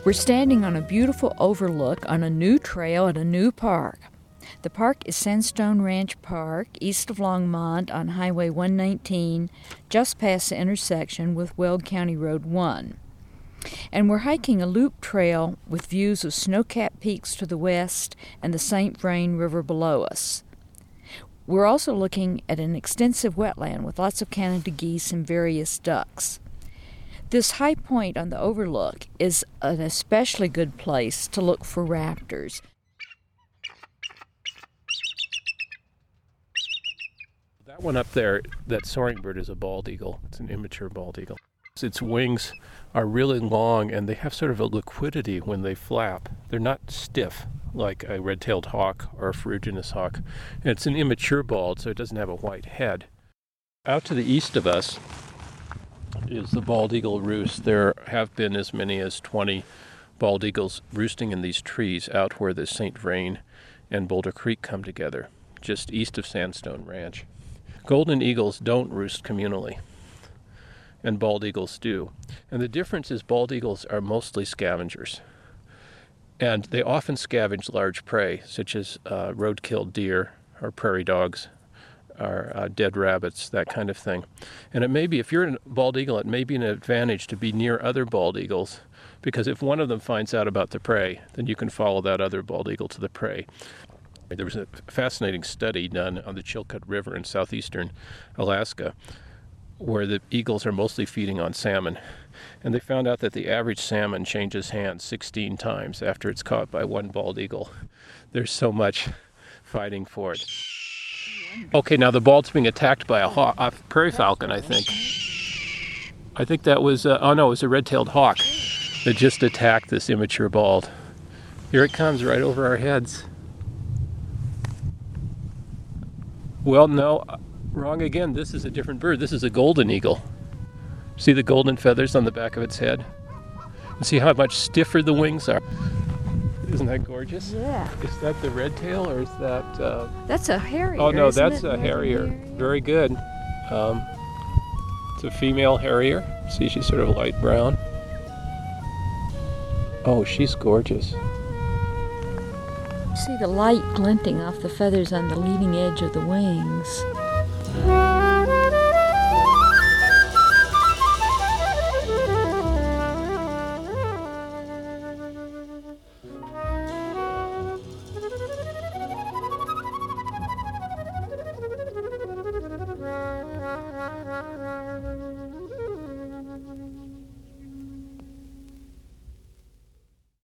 We're standing on a beautiful overlook on a new trail at a new park. The park is Sandstone Ranch Park, east of Longmont on Highway 119, just past the intersection with Weld County Road 1. And we're hiking a loop trail with views of snow-capped peaks to the west and the St. Vrain River below us. We're also looking at an extensive wetland with lots of Canada geese and various ducks. This high point on the overlook is an especially good place to look for raptors. That one up there, that soaring bird, is a bald eagle. It's an immature bald eagle. Its wings are really long and they have sort of a liquidity when they flap. They're not stiff like a red-tailed hawk or a ferruginous hawk. And it's an immature bald, so it doesn't have a white head. Out to the east of us is the bald eagle roost. There have been as many as 20 bald eagles roosting in these trees out where the St. Vrain and Boulder Creek come together, just east of Sandstone Ranch. Golden eagles don't roost communally, and bald eagles do. And the difference is bald eagles are mostly scavengers. And they often scavenge large prey, such as road-killed deer or prairie dogs or dead rabbits, that kind of thing. And it may be, if you're a bald eagle, it may be an advantage to be near other bald eagles, because if one of them finds out about the prey, then you can follow that other bald eagle to the prey. There was a fascinating study done on the Chilkat River in southeastern Alaska, where the eagles are mostly feeding on salmon. And they found out that the average salmon changes hands 16 times after it's caught by one bald eagle. There's so much fighting for it. Okay, now the bald's being attacked by a prairie falcon, I think. I think that was, it was a red-tailed hawk that just attacked this immature bald. Here it comes right over our heads. Well, no, wrong again. This is a different bird. This is a golden eagle. See the golden feathers on the back of its head? And see how much stiffer the wings are? Isn't that gorgeous? Yeah. Is that the red tail or is that... That's a harrier. Oh, no, isn't that's it? a harrier. Very good. It's a female harrier. See, she's sort of light brown. Oh, she's gorgeous. See the light glinting off the feathers on the leading edge of the wings.